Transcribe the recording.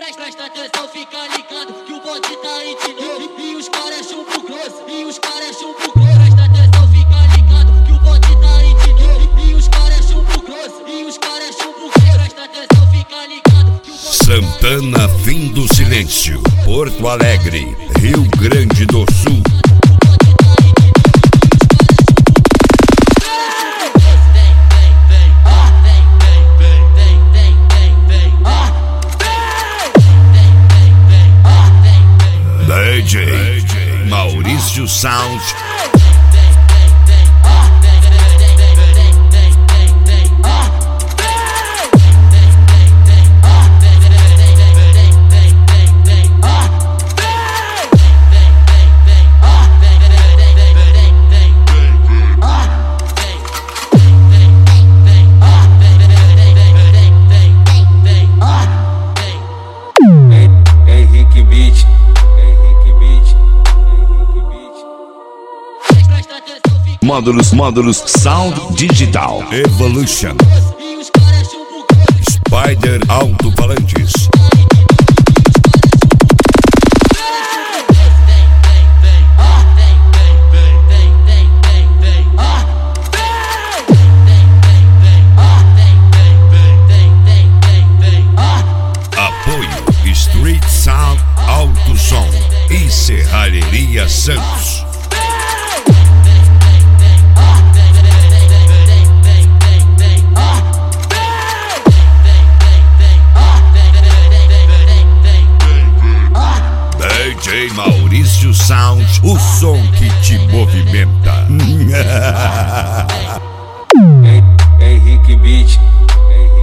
Presta atenção, fica ligado que o bonde tá aí de novo. E os caras é chumbo grosso, e os caras é chumbo grosso. Presta atenção, fica ligado que o bonde tá aí de novo. E os caras é chumbo grosso, e os caras é chumbo grosso. Presta atenção, fica ligado que o bonde Santana, Fim do Silêncio, Porto Alegre, Rio Grande do Sul. DJ Maurício Sound. Módulos Sound Digital Evolution. Spider Alto-Falantes. Apoio Street Sound Alto Som e Serralheria Santos. DJ Maurício Sound, o som que te movimenta. Henrique Beat.